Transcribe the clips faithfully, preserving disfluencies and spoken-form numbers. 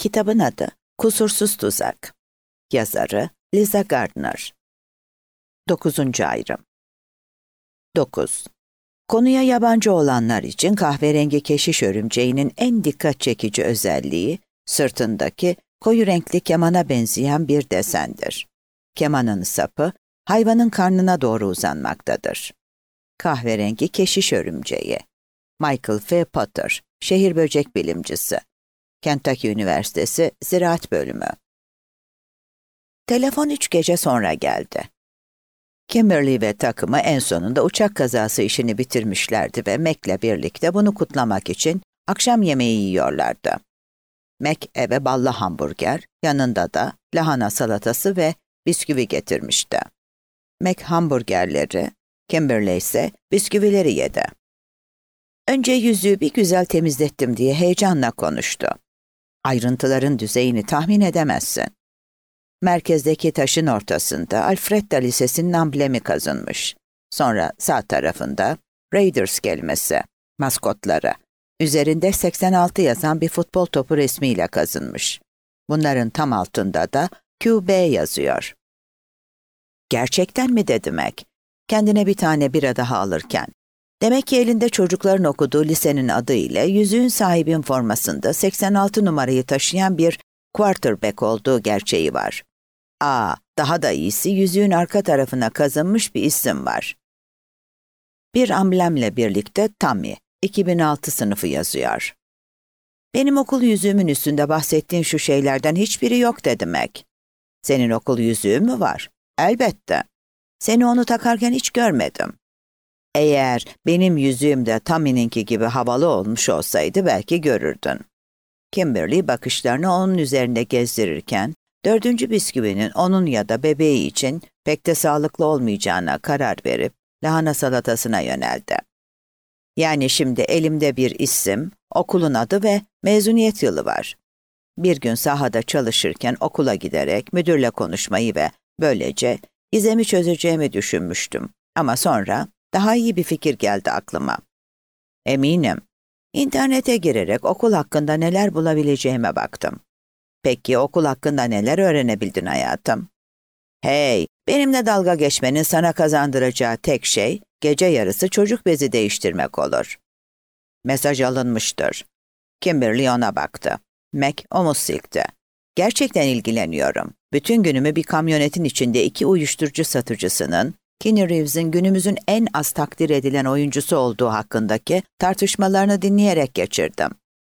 Kitabın adı Kusursuz Tuzak. Yazarı Liza Gardner. Dokuzuncu ayrım. dokuz. Konuya yabancı olanlar için kahverengi keşiş örümceğinin en dikkat çekici özelliği, sırtındaki koyu renkli kemana benzeyen bir desendir. Kemanın sapı, hayvanın karnına doğru uzanmaktadır. Kahverengi keşiş örümceği. Michael F. Potter, şehir böcek bilimcisi. Kentucky Üniversitesi Ziraat Bölümü. Telefon üç gece sonra geldi. Kimberly ve takımı en sonunda uçak kazası işini bitirmişlerdi ve Mac'le birlikte bunu kutlamak için akşam yemeği yiyorlardı. Mac eve ballı hamburger, yanında da lahana salatası ve bisküvi getirmişti. Mac hamburgerleri, Kimberly ise bisküvileri yedi. Önce yüzüğü bir güzel temizlettim diye heyecanla konuştu. Ayrıntıların düzeyini tahmin edemezsin. Merkezdeki taşın ortasında Alfreda Lisesi'nin amblemi kazınmış. Sonra sağ tarafında Raiders kelimesi, maskotları. Üzerinde seksen altı yazan bir futbol topu resmiyle kazınmış. Bunların tam altında da Q B yazıyor. Gerçekten mi dedi Mac, kendine bir tane bira daha alırken. Demek ki elinde çocukların okuduğu lisenin adı ile yüzüğün sahibin formasında seksen altı numarayı taşıyan bir quarterback olduğu gerçeği var. Aa, daha da iyisi yüzüğün arka tarafına kazınmış bir isim var. Bir amblemle birlikte Tommy, iki bin altı sınıfı yazıyor. Benim okul yüzüğümün üstünde bahsettiğin şu şeylerden hiçbiri yok dedi Mac. Senin okul yüzüğün mü var? Elbette. Seni onu takarken hiç görmedim. Eğer benim yüzüğüm de Tommy'ninki gibi havalı olmuş olsaydı belki görürdün. Kimberly bakışlarını onun üzerinde gezdirirken, dördüncü bisküvinin onun ya da bebeği için pek de sağlıklı olmayacağına karar verip lahana salatasına yöneldi. Yani şimdi elimde bir isim, okulun adı ve mezuniyet yılı var. Bir gün sahada çalışırken okula giderek müdürle konuşmayı ve böylece gizemi çözeceğimi düşünmüştüm. Ama sonra daha iyi bir fikir geldi aklıma. Eminim. İnternete girerek okul hakkında neler bulabileceğime baktım. Peki okul hakkında neler öğrenebildin hayatım? Hey, benimle dalga geçmenin sana kazandıracağı tek şey gece yarısı çocuk bezi değiştirmek olur. Mesaj alınmıştır. Kimberly ona baktı. Mac omuz silkti. Gerçekten ilgileniyorum. Bütün günümü bir kamyonetin içinde iki uyuşturucu satıcısının, Keanu Reeves'in günümüzün en az takdir edilen oyuncusu olduğu hakkındaki tartışmalarını dinleyerek geçirdim.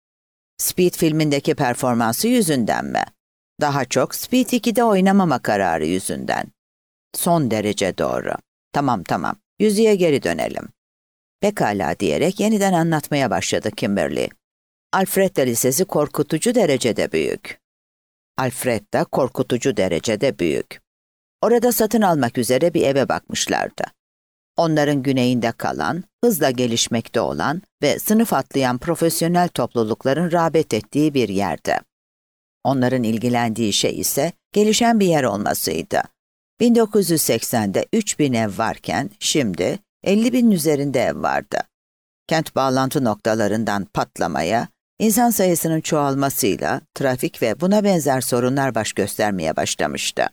Speed filmindeki performansı yüzünden mi? Daha çok Speed ikide oynamama kararı yüzünden. Son derece doğru. Tamam tamam, yüzüğe geri dönelim. Pekala diyerek yeniden anlatmaya başladı Kimberly. Alfreda Lisesi korkutucu derecede büyük. Alfreda korkutucu derecede büyük. Orada satın almak üzere bir eve bakmışlardı. Onların güneyinde kalan, hızla gelişmekte olan ve sınıf atlayan profesyonel toplulukların rağbet ettiği bir yerde. Onların ilgilendiği şey ise gelişen bir yer olmasıydı. bin dokuz yüz seksende üç bin ev varken şimdi elli binin üzerinde ev vardı. Kent bağlantı noktalarından patlamaya, insan sayısının çoğalmasıyla trafik ve buna benzer sorunlar baş göstermeye başlamıştı.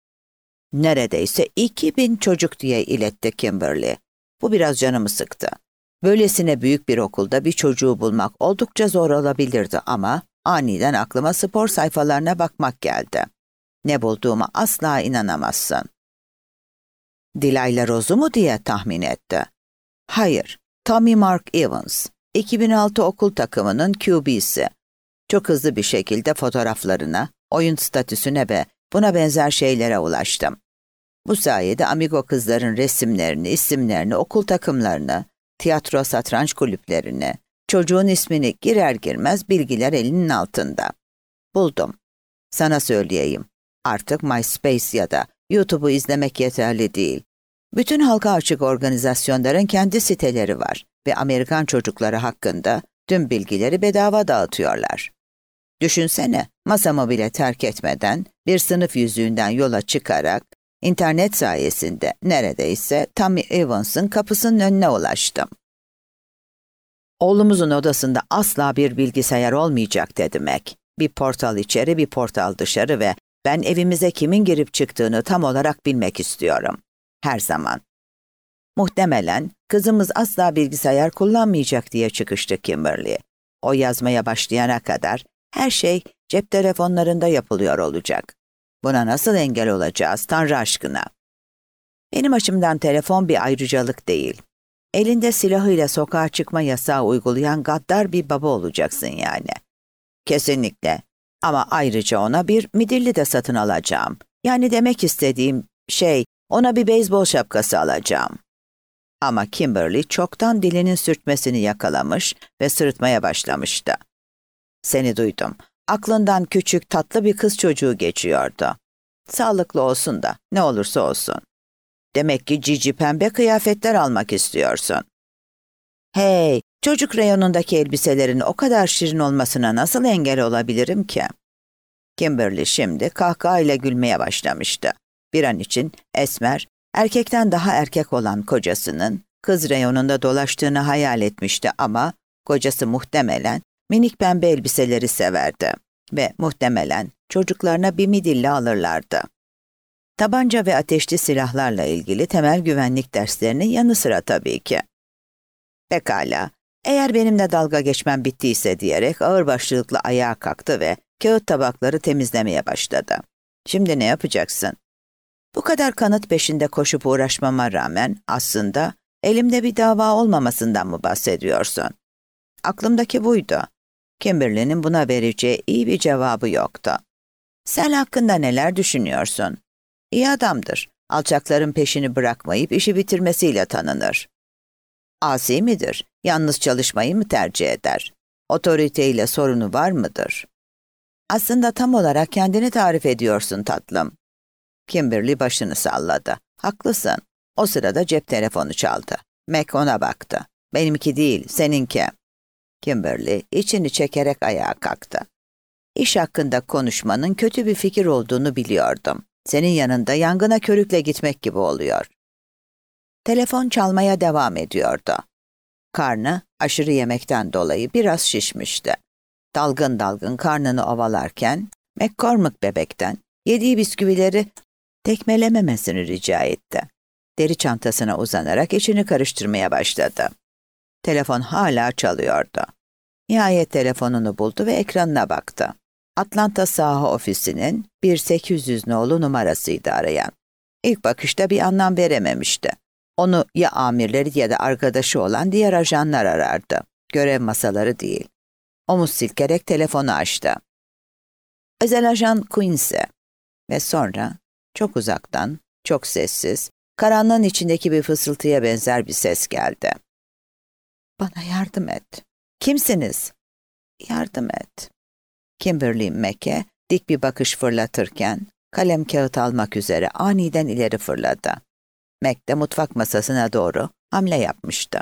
Neredeyse iki bin çocuk diye iletti Kimberly. Bu biraz canımı sıktı. Böylesine büyük bir okulda bir çocuğu bulmak oldukça zor olabilirdi ama aniden aklıma spor sayfalarına bakmak geldi. Ne bulduğuma asla inanamazsın. Delilah Rose'u mu diye tahmin etti. Hayır, Tommy Mark Evans, iki bin altı okul takımının Q B'si. Çok hızlı bir şekilde fotoğraflarına, oyun statüsüne ve buna benzer şeylere ulaştım. Bu sayede amigo kızların resimlerini, isimlerini, okul takımlarını, tiyatro satranç kulüplerini, çocuğun ismini girer girmez bilgiler elinin altında. Buldum. Sana söyleyeyim. Artık MySpace ya da YouTube'u izlemek yeterli değil. Bütün halka açık organizasyonların kendi siteleri var ve Amerikan çocukları hakkında tüm bilgileri bedava dağıtıyorlar. Düşünsene, masamı bile terk etmeden bir sınıf yüzüğünden yola çıkarak internet sayesinde neredeyse Tommy Evans'ın kapısının önüne ulaştım. Oğlumuzun odasında asla bir bilgisayar olmayacak dedi Mac. Bir portal içeri, bir portal dışarı ve ben evimize kimin girip çıktığını tam olarak bilmek istiyorum. Her zaman. Muhtemelen kızımız asla bilgisayar kullanmayacak diye çıkıştı Kimberly. O yazmaya başlayana kadar her şey cep telefonlarında yapılıyor olacak. Buna nasıl engel olacağız Tanrı aşkına? Benim açımdan telefon bir ayrıcalık değil. Elinde silahıyla sokağa çıkma yasağı uygulayan gaddar bir baba olacaksın yani. Kesinlikle. Ama ayrıca ona bir midilli de satın alacağım. Yani demek istediğim şey, ona bir beyzbol şapkası alacağım. Ama Kimberly çoktan dilinin sürtmesini yakalamış ve sırıtmaya başlamıştı. Seni duydum. Aklından küçük tatlı bir kız çocuğu geçiyordu. Sağlıklı olsun da ne olursa olsun. Demek ki cici pembe kıyafetler almak istiyorsun. Hey, çocuk reyonundaki elbiselerin o kadar şirin olmasına nasıl engel olabilirim ki? Kimberly şimdi kahkahayla gülmeye başlamıştı. Bir an için esmer, erkekten daha erkek olan kocasının kız reyonunda dolaştığını hayal etmişti ama kocası muhtemelen minik pembe elbiseleri severdi ve muhtemelen çocuklarına bir midilli alırlardı. Tabanca ve ateşli silahlarla ilgili temel güvenlik derslerinin yanı sıra tabii ki. Pekala, eğer benimle dalga geçmem bittiyse diyerek ağırbaşlılıkla ayağa kalktı ve kağıt tabakları temizlemeye başladı. Şimdi ne yapacaksın? Bu kadar kanıt peşinde koşup uğraşmama rağmen aslında elimde bir dava olmamasından mı bahsediyorsun? Aklımdaki buydu. Kimberly'nin buna vereceği iyi bir cevabı yoktu. Sen hakkında neler düşünüyorsun? İyi adamdır. Alçakların peşini bırakmayıp işi bitirmesiyle tanınır. Asi midir? Yalnız çalışmayı mı tercih eder? Otoriteyle sorunu var mıdır? Aslında tam olarak kendini tarif ediyorsun tatlım. Kimberly başını salladı. Haklısın. O sırada cep telefonu çaldı. Mac ona baktı. Benimki değil, seninki. Kimberly içini çekerek ayağa kalktı. İş hakkında konuşmanın kötü bir fikir olduğunu biliyordum. Senin yanında yangına körükle gitmek gibi oluyor. Telefon çalmaya devam ediyordu. Karnı aşırı yemekten dolayı biraz şişmişti. Dalgın dalgın karnını ovalarken McCormick bebekten yediği bisküvileri tekmelememesini rica etti. Deri çantasına uzanarak içini karıştırmaya başladı. Telefon hala çalıyordu. Nihayet telefonunu buldu ve ekranına baktı. Atlanta saha ofisinin bir sekiz yüz nolu numarasıydı arayan. İlk bakışta bir anlam verememişti. Onu ya amirleri ya da arkadaşı olan diğer ajanlar arardı. Görev masaları değil. Omuz silkerek telefonu açtı. Özel ajan Quincy. Ve sonra çok uzaktan, çok sessiz, karanlığın içindeki bir fısıltıya benzer bir ses geldi. Bana yardım et. Kimsiniz? Yardım et. Kimberly Mac'e dik bir bakış fırlatırken kalem kağıt almak üzere aniden ileri fırladı. Mac de mutfak masasına doğru hamle yapmıştı.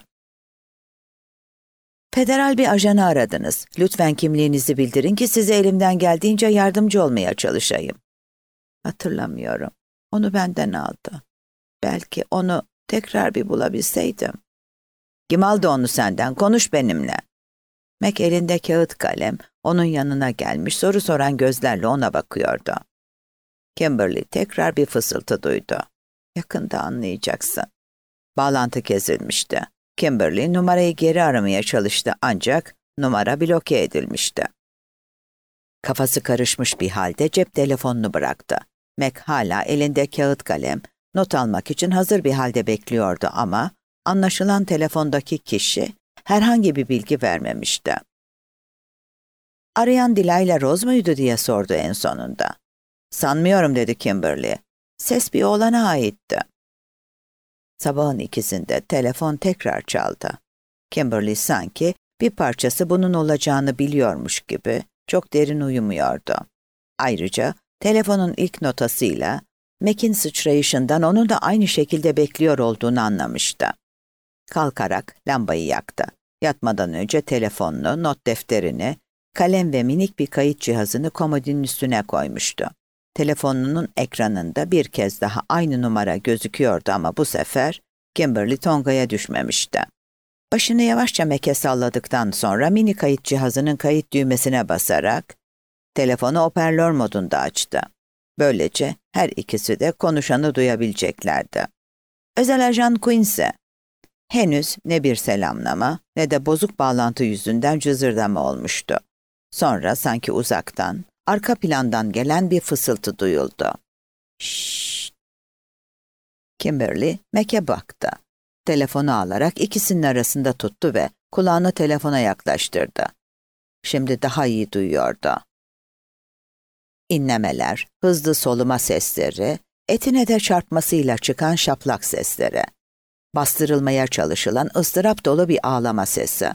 Federal bir ajanı aradınız. Lütfen kimliğinizi bildirin ki size elimden geldiğince yardımcı olmaya çalışayım. Hatırlamıyorum. Onu benden aldı. Belki onu tekrar bir bulabilseydim. Kim aldı onu senden? Konuş benimle. Mac elinde kağıt kalem, onun yanına gelmiş soru soran gözlerle ona bakıyordu. Kimberly tekrar bir fısıltı duydu. Yakında anlayacaksın. Bağlantı kesilmişti. Kimberly numarayı geri aramaya çalıştı ancak numara bloke edilmişti. Kafası karışmış bir halde cep telefonunu bıraktı. Mac hala elinde kağıt kalem, not almak için hazır bir halde bekliyordu ama anlaşılan telefondaki kişi herhangi bir bilgi vermemişti. Arayan Delilah Rose muydu diye sordu en sonunda. Sanmıyorum dedi Kimberly. Ses bir oğlana aitti. Sabahın ikisinde telefon tekrar çaldı. Kimberly sanki bir parçası bunun olacağını biliyormuş gibi çok derin uyumuyordu. Ayrıca telefonun ilk notasıyla Mac'in sıçrayışından onun da aynı şekilde bekliyor olduğunu anlamıştı. Kalkarak lambayı yaktı. Yatmadan önce telefonunu, not defterini, kalem ve minik bir kayıt cihazını komodinin üstüne koymuştu. Telefonunun ekranında bir kez daha aynı numara gözüküyordu ama bu sefer Kimberly Tonga'ya düşmemişti. Başını yavaşça Mac'e salladıktan sonra mini kayıt cihazının kayıt düğmesine basarak Telefonu hoparlör modunda açtı. Böylece her ikisi de konuşanı duyabileceklerdi. Özel ajan Quincy. Henüz ne bir selamlama ne de bozuk bağlantı yüzünden cızırdama olmuştu. Sonra sanki uzaktan, arka plandan gelen bir fısıltı duyuldu. Şşşt. Kimberly, Mac'e baktı. Telefonu alarak ikisinin arasında tuttu ve kulağını telefona yaklaştırdı. Şimdi daha iyi duyuyordu. İnlemeler, hızlı soluma sesleri, etine de çarpmasıyla çıkan şaplak sesleri. Bastırılmaya çalışılan ıstırap dolu bir ağlama sesi.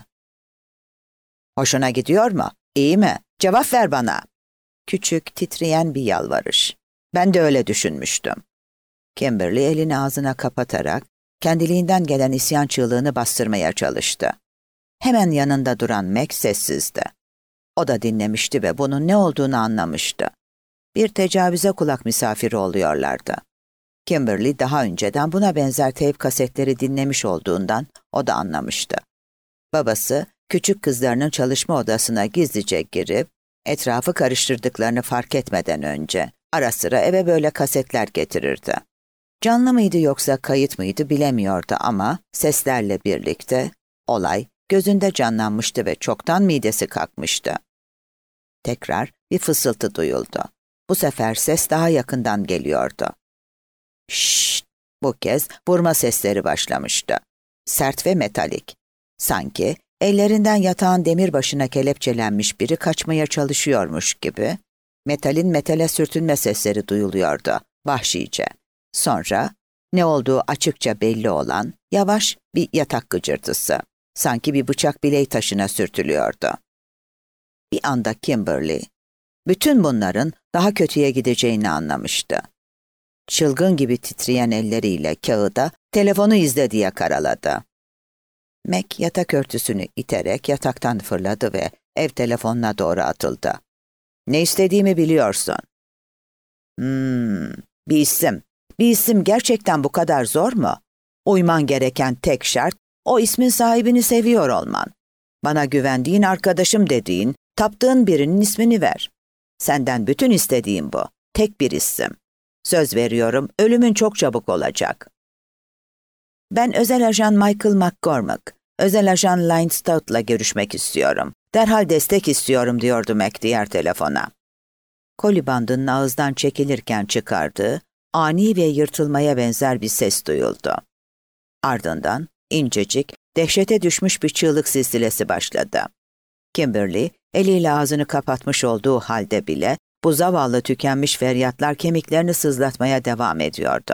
Hoşuna gidiyor mu? İyi mi? Cevap ver bana. Küçük, titreyen bir yalvarış. Ben de öyle düşünmüştüm. Kimberly elini ağzına kapatarak kendiliğinden gelen isyan çığlığını bastırmaya çalıştı. Hemen yanında duran Mac sessizdi. O da dinlemişti ve bunun ne olduğunu anlamıştı. Bir tecavüze kulak misafiri oluyorlardı. Kimberly daha önceden buna benzer teyp kasetleri dinlemiş olduğundan o da anlamıştı. Babası, küçük kızlarının çalışma odasına gizlice girip, etrafı karıştırdıklarını fark etmeden önce ara sıra eve böyle kasetler getirirdi. Canlı mıydı yoksa kayıt mıydı bilemiyordu ama seslerle birlikte olay gözünde canlanmıştı ve çoktan midesi kalkmıştı. Tekrar bir fısıltı duyuldu. Bu sefer ses daha yakından geliyordu. Şşşt! Bu kez vurma sesleri başlamıştı. Sert ve metalik. Sanki ellerinden yatağın demir başına kelepçelenmiş biri kaçmaya çalışıyormuş gibi metalin metale sürtünme sesleri duyuluyordu vahşice. Sonra ne olduğu açıkça belli olan yavaş bir yatak gıcırtısı. Sanki bir bıçak biley taşına sürtülüyordu. Bir anda Kimberly, bütün bunların daha kötüye gideceğini anlamıştı. Çılgın gibi titreyen elleriyle kağıda telefonu izle diye karaladı. Mac yatak örtüsünü iterek yataktan fırladı ve ev telefonuna doğru atıldı. Ne istediğimi biliyorsun. Hmm, bir isim. Bir isim gerçekten bu kadar zor mu? Uyman gereken tek şart, o ismin sahibini seviyor olman. Bana güvendiğin arkadaşım dediğin, taptığın birinin ismini ver. Senden bütün istediğim bu. Tek bir isim. Söz veriyorum, ölümün çok çabuk olacak. Ben özel ajan Michael McCormack, özel ajan Lynn Stout'la görüşmek istiyorum. Derhal destek istiyorum diyordu Mac diğer telefona. Koli bandının ağızdan çekilirken çıkardığı, ani ve yırtılmaya benzer bir ses duyuldu. Ardından incecik, dehşete düşmüş bir çığlık silsilesi başladı. Kimberly, eliyle ağzını kapatmış olduğu halde bile bu zavallı tükenmiş feryatlar kemiklerini sızlatmaya devam ediyordu.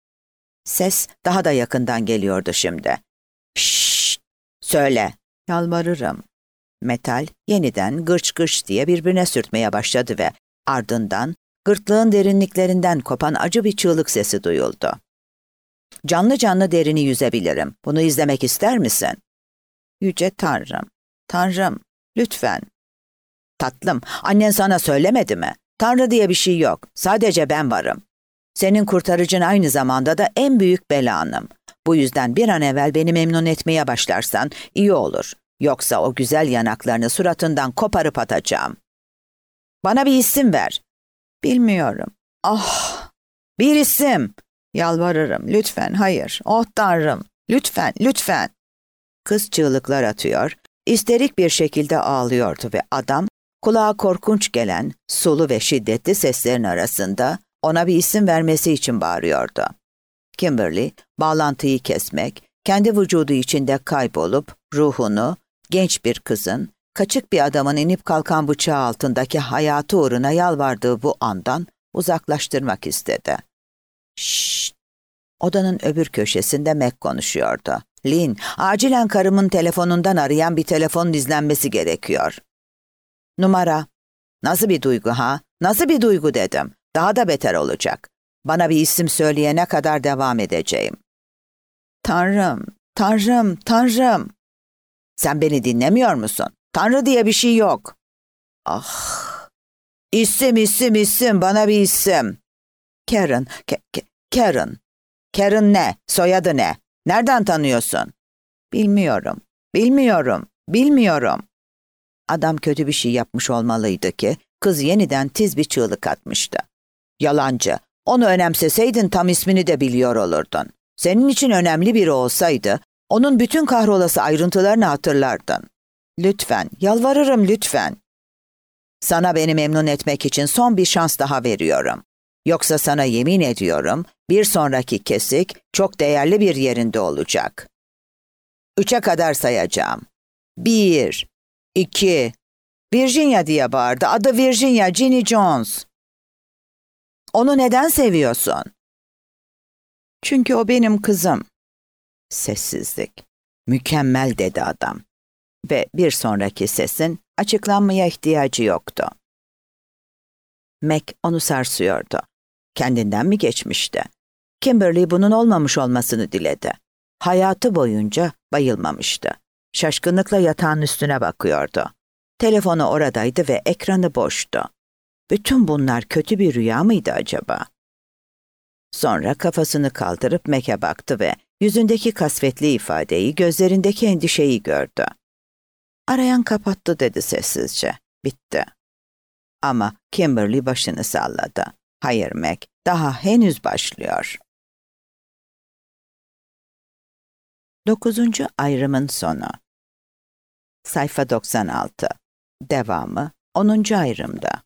Ses daha da yakından geliyordu şimdi. Şşşt! Söyle! Yalvarırım. Metal yeniden gırç gırç diye birbirine sürtmeye başladı ve ardından gırtlağın derinliklerinden kopan acı bir çığlık sesi duyuldu. Canlı canlı derini yüzebilirim. Bunu izlemek ister misin? Yüce Tanrım, Tanrım, lütfen. Tatlım, annen sana söylemedi mi? Tanrı diye bir şey yok. Sadece ben varım. Senin kurtarıcın aynı zamanda da en büyük belanım. Bu yüzden bir an evvel beni memnun etmeye başlarsan iyi olur. Yoksa o güzel yanaklarını suratından koparıp atacağım. Bana bir isim ver. Bilmiyorum. Ah, bir isim. Yalvarırım, lütfen, hayır. Oh Tanrım, lütfen, lütfen. Kız çığlıklar atıyor, isterik bir şekilde ağlıyordu ve adam, kulağa korkunç gelen, sulu ve şiddetli seslerin arasında ona bir isim vermesi için bağırıyordu. Kimberly, bağlantıyı kesmek, kendi vücudu içinde kaybolup ruhunu, genç bir kızın, kaçık bir adamın inip kalkan bıçağı altındaki hayatı uğruna yalvardığı bu andan uzaklaştırmak istedi. Şşşt! Odanın öbür köşesinde Mac konuşuyordu. Lynn, acilen karımın telefonundan arayan bir telefonun izlenmesi gerekiyor. Numara. Nasıl bir duygu ha? Nasıl bir duygu dedim. Daha da beter olacak. Bana bir isim söyleyene kadar devam edeceğim. Tanrım, Tanrım, Tanrım. Sen beni dinlemiyor musun? Tanrı diye bir şey yok. Ah. İsim, isim, isim. Bana bir isim. Karen, Ke- Ke- Karen. Karen ne? Soyadı ne? Nereden tanıyorsun? Bilmiyorum, bilmiyorum, bilmiyorum. Adam kötü bir şey yapmış olmalıydı ki Kız yeniden tiz bir çığlık atmıştı. Yalancı, onu önemseseydin tam ismini de biliyor olurdun. Senin için önemli biri olsaydı, onun bütün kahrolası ayrıntılarını hatırlardın. Lütfen, yalvarırım lütfen. Sana beni memnun etmek için son bir şans daha veriyorum. Yoksa sana yemin ediyorum, bir sonraki kesik çok değerli bir yerinde olacak. Üçe kadar sayacağım. Bir, iki, Virginia diye bağırdı. Adı Virginia, Ginny Jones. Onu neden seviyorsun? Çünkü o benim kızım. Sessizlik. Mükemmel dedi adam. Ve bir sonraki sesin açıklanmaya ihtiyacı yoktu. Mac onu sarsıyordu. Kendinden mi geçmişti? Kimberly bunun olmamış olmasını diledi. Hayatı boyunca bayılmamıştı. Şaşkınlıkla yatağın üstüne bakıyordu. Telefonu oradaydı ve ekranı boştu. Bütün bunlar kötü bir rüya mıydı acaba? Sonra kafasını kaldırıp Mac'e baktı ve yüzündeki kasvetli ifadeyi, gözlerindeki endişeyi gördü. Arayan kapattı dedi sessizce. Bitti. Ama Kimberly başını salladı. Hayır Mac, daha henüz başlıyor. Dokuzuncu ayrımın sonu. Sayfa doksan altı. Devamı onuncu ayrımda.